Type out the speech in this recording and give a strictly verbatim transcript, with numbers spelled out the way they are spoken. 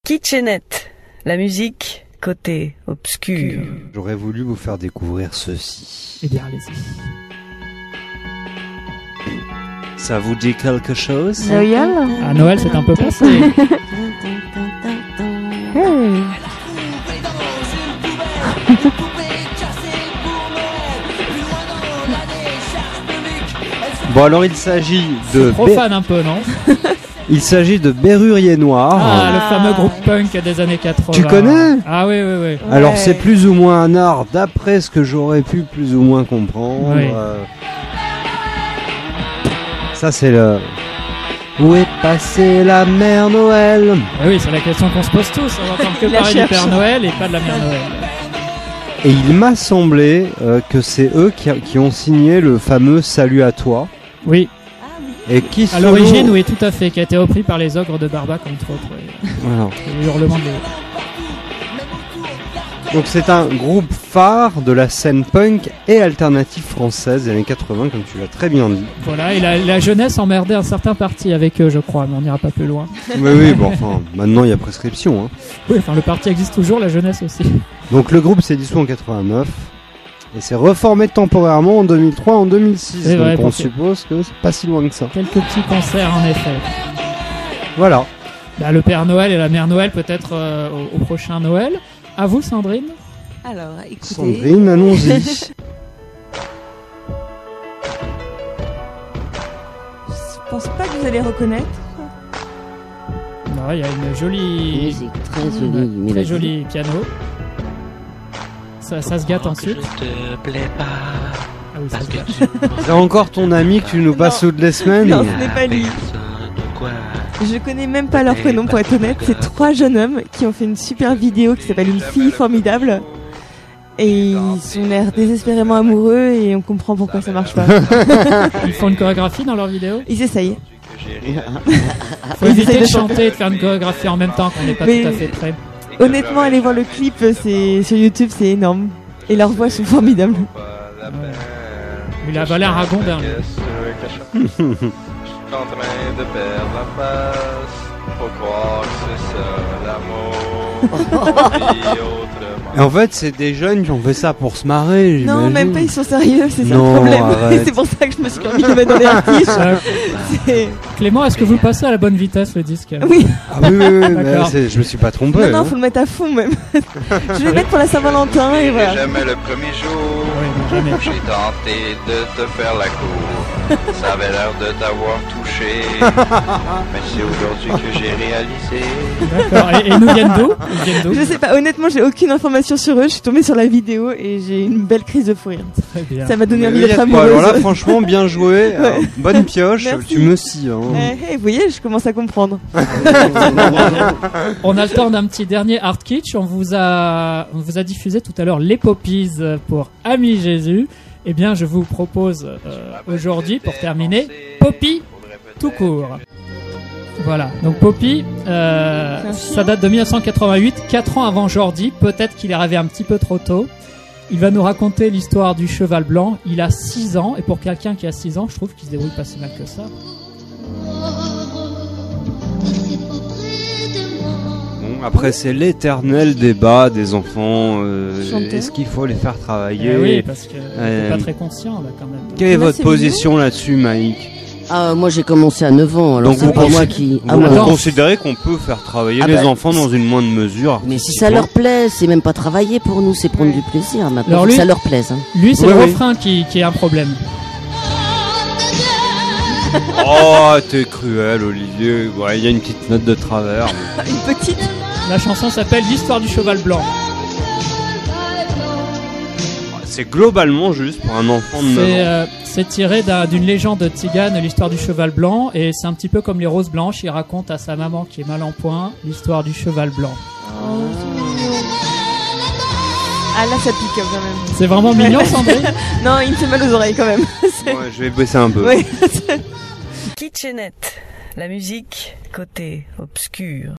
Kitchenette, la musique côté obscur. J'aurais voulu vous faire découvrir ceci. Eh bien, allez-y. Ça vous dit quelque chose? Noël? À Noël, c'est un peu passé. Hey. Bon, alors il s'agit de... Profane un peu, non? Il s'agit de Bérurier Noir. Ah, le fameux groupe punk des années quatre-vingts. Tu connais? Ah oui, oui, oui. Alors Ouais. c'est plus ou moins un art, d'après ce que j'aurais pu plus ou moins comprendre. Oui. Euh, Ça c'est le... Où est passée la mère Noël? Ah oui, c'est la question qu'on se pose tous. On va entendre que La parler du cherche. Père Noël et pas de la Mère Noël. Et il m'a semblé euh, que c'est eux qui, qui ont signé le fameux Salut à toi. Oui, Et qui à selon- l'origine, oui, tout à fait, qui a été repris par les ogres de Barbac, entre autres. Oui. Voilà. Le hurlement de... Donc c'est un groupe phare de la scène punk et alternative française des années quatre-vingts, comme tu l'as très bien dit. Voilà, et la, la jeunesse emmerdait un certain parti avec eux, je crois, mais on n'ira pas plus loin. Oui, oui, bon, enfin, maintenant il y a prescription. Hein. Oui, enfin, le parti existe toujours, la jeunesse aussi. Donc le groupe s'est dissous en quatre-vingt-neuf et s'est reformé temporairement en deux mille trois, en deux mille six. C'est Donc vrai, on pour que- suppose que c'est pas si loin que ça. Quelques petits concerts, en effet. Voilà. Bah, le Père Noël et la Mère Noël, peut-être euh, au, au prochain Noël. À vous, Sandrine. Alors, écoutez. Sandrine, allons-y. Je pense pas que vous allez reconnaître. Non, il y a une jolie, Musique très jolie, très mélodie. joli piano. Ça, ça se gâte ensuite. Je te plais pas. Ah oui, ça Parce se que gâte. tu C'est encore ton ami que tu nous passes toutes les semaines. Non, ce n'est pas lui. de quoi. Je connais même pas leur prénom pour être honnête. C'est trois jeunes hommes qui ont fait une super vidéo qui s'appelle Une fille formidable. Et ils ont l'air désespérément amoureux et on comprend pourquoi ça marche pas. Ils font une chorégraphie dans leur vidéo. Ils essayent. Faut Ils éviter essayent de de chanter et de faire une chorégraphie en même temps qu'on n'est pas Mais- tout à fait prêt. Honnêtement, allez voir le clip, c'est sur YouTube, c'est énorme. Et leurs voix sont formidables. Il a valé un ragondin. lui. Je suis en train de perdre la face. Faut croire que c'est ça l'amour. Puis autrement. Et en fait, c'est des jeunes qui ont fait ça pour se marrer. Non, j'imagine. même pas, ils sont sérieux, c'est ça Non, le problème. arrête. C'est pour ça que je me suis permis de mettre dans les artistes. Euh, C'est- Clément, est-ce que vous le passez à la bonne vitesse, le disque? Oui, Ah oui, oui, oui, mais D'accord. c'est- je me suis pas trompé. non, non, hein. faut le mettre à fond même. Je vais le mettre pour la Saint-Valentin et voilà. Jamais le premier jour. Oui, mais jamais. J'ai tenté de te faire la cour. Ça avait l'air de t'avoir touché. Mais c'est aujourd'hui que j'ai réalisé. D'accord. Et, et ils nous viennent d'où? Ils viennent d'où? Je sais pas, honnêtement, j'ai aucune information sur eux. Je suis tombée sur la vidéo et j'ai une belle crise de fou rire. Très bien. Ça m'a donné Mais envie oui, d'être y a de quoi. amoureuse. Alors là, franchement, bien joué. Alors, bonne pioche. Merci. Tu me scies. Hein. Eh, eh, vous voyez, je commence à comprendre. On a le temps d'un petit dernier art kitsch. On vous a, on vous a diffusé tout à l'heure les Poppies pour Ami Jésus. Eh bien, je vous propose euh, aujourd'hui, pour terminer, Poppy tout court. Voilà. Donc Poppy, euh, C'est un chien. ça date de mille neuf cent quatre-vingt-huit, quatre ans avant Jordi. Peut-être qu'il est arrivé un petit peu trop tôt. Il va nous raconter l'histoire du cheval blanc. Il a six ans, et pour quelqu'un qui a six ans, je trouve qu'il se débrouille pas si mal que ça. Bon, après, c'est l'éternel débat des enfants. Euh, Chanter. Est-ce qu'il faut les faire travailler? Eh oui, parce que Euh, t'es pas très conscient là quand même. Quelle est Là, votre c'est position là-dessus, Mike? Ah, moi j'ai commencé à neuf ans, alors Donc c'est vous pas pensez- moi qui... Ah, Vous moi, attends. non. considérez qu'on peut faire travailler Ah les bah, enfants dans une moindre mesure? Mais si ça leur plaît, c'est même pas travailler pour nous, c'est prendre du plaisir maintenant. Alors faut que lui- ça leur plaise. Hein. Lui, c'est Oui, le oui. refrain qui, qui est un problème. Oh, t'es cruel, Olivier. Ouais, il y a une petite note de travers. Une petite. La chanson s'appelle L'histoire du cheval blanc. C'est globalement juste pour un enfant de neuf C'est ans. euh, c'est tiré d'un- d'une légende tzigane, l'histoire du cheval blanc, et c'est un petit peu comme les roses blanches. Il raconte à sa maman qui est mal en point l'histoire du cheval blanc. Ah là, ça pique quand même. C'est vraiment mignon, Sandrine. Non, il me fait mal aux oreilles quand même. C'est- Ouais, je vais baisser un peu. Oui. Kitchenette, la musique côté obscur.